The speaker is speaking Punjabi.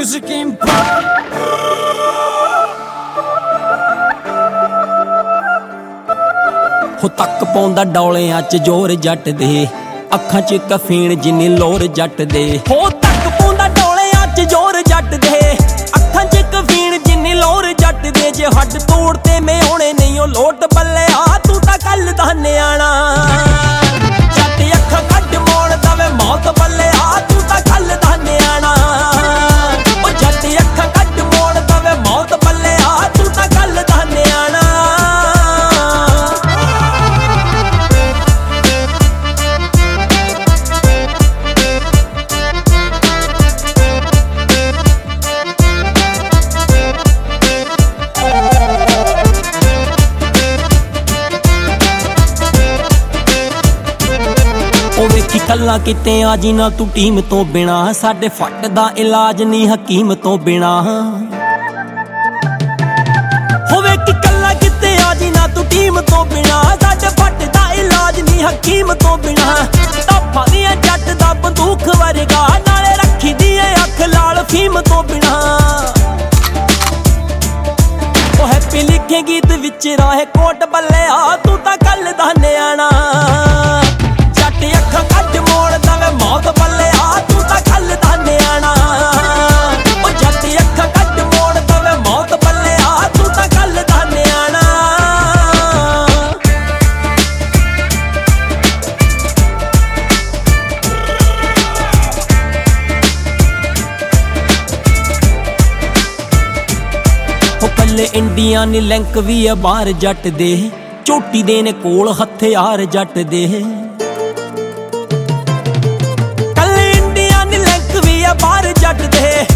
Music Empire। ਹੋ ਤੱਕ ਪਾਉਂਦਾ ਡੌਲਿਆਂ 'ਚ ਜ਼ੋਰ ਜੱਟ ਦੇ, ਅੱਖਾਂ 'ਚ ਕਫੀਣ ਜਿੰਨੀ ਲੋਰ ਜੱਟ ਦੇ। ਹੋ ਤੱਕ ਪਾਉਂਦਾ ਡੌਲਿਆਂ 'ਚ ਜ਼ੋਰ ਜੱਟ ਦੇ, ਅੱਖਾਂ 'ਚ ਕਫੀਣ ਜਿੰਨੀ ਲੋਰ ਜੱਟ ਦੇ। ਜੇ ਹੱਡ ਤੋੜ ਤੇ ਮੈਂ ਹੋਣੇ ਨਹੀਂ ਉਹ ਲੋਟ ਬੱਲਿਆ, ਤੂੰ ਤਾਂ ਕੱਲ ਦਾ ਨਿਆਣਾ। ਜੱਟ ਅੱਖਾਂ ਕੱਢ ਮੋੜ ਦਵੇ ਮੌਤ ਬੱਲਿਆ, ਤੂੰ ਤਾਂ ਕੱਲ ਦਾ ਨਿਆਣਾ। ਉਹ ਜੱਟ ਅੱਖਾਂ ਕੱਢ ਮੋੜ ਦਵੇ ਮੌਤ ਬੱਲਿਆ, ਤੂੰ ਤਾਂ ਕੱਲ ਦਾ ਨਿਆਣਾ। ਉਹ ਵੇਖੀ ਕੱਲਾ ਕਿਤੇ ਆ ਜੀ ਨਾ ਤੂੰ ਟੀਮ ਤੋਂ ਬਿਨਾ, ਸਾਡੇ ਫੱਟ ਦਾ ਇਲਾਜ ਨਹੀਂ ਹਕੀਮ ਤੋਂ ਬਿਨਾ। ਹੋ ਵੇਖੀ ਕੱਲਾ ਕਿਤੇ ਆ ਜੀ ਨਾ ਤੂੰ ਟੀਮ ਤੋਂ ਬਿਨਾ, ਸਾਡੇ ਫੱਟ ਦਾ ਇਲਾਜ ਨਹੀਂ ਹਕੀਮ ਤੋਂ ਬਿਨਾ। ਧਾਫਾ ਦੀਆਂ ਜੱਟ ਦਾ ਬੰਦੂਕ ਵਰਗਾ, ਨਾਲੇ ਰੱਖੀ ਦੀ ਅੱਖ ਲਾਲ ਫੀਮ ਤੋਂ ਬਿਨਾ। ਉਹ ਹੈਪੀ ਲਿਖੇ ਗੀਤ ਵਿੱਚ ਰਾਹੇ ਕੋਟ ਬੱਲਿਆ, ਤੂੰ ਤਾਂ ਕੱਲ ਦਾ ਨਿਆਣਾ। ਜੱਟ ਅੱਖਾਂ ਕੱਢ ਮੋੜ ਦਵੇ ਮੌਤ ਬੱਲਿਆ, ਤੂੰ ਤਾਂ ਕੱਲ ਦਾ ਨਿਆਣਾ। ਉਹ ਜੱਟ ਅੱਖਾਂ ਕੱਢ ਮੋੜ ਦਵੇ ਮੌਤ ਬੱਲਿਆ, ਤੂੰ ਤਾਂ ਕੱਲ ਦਾ ਨਿਆਣਾ। ਉਹ ਕੱਲੇ ਇੰਡੀਆ ਨੀ ਲਿੰਕ ਵੀ ਆ ਬਾਹਰ ਜੱਟ ਦੇ, ਝੋਟੀ ਦੇ ਨੇ ਕੋਲ ਹਥਿਆਰ ਜੱਟ ਦੇ। ਕੱਲੇ ਇੰਡੀਆ ਨੀ ਲਿੰਕ ਵੀ ਆ ਬਾਹਰ ਜੱਟ ਦੇ,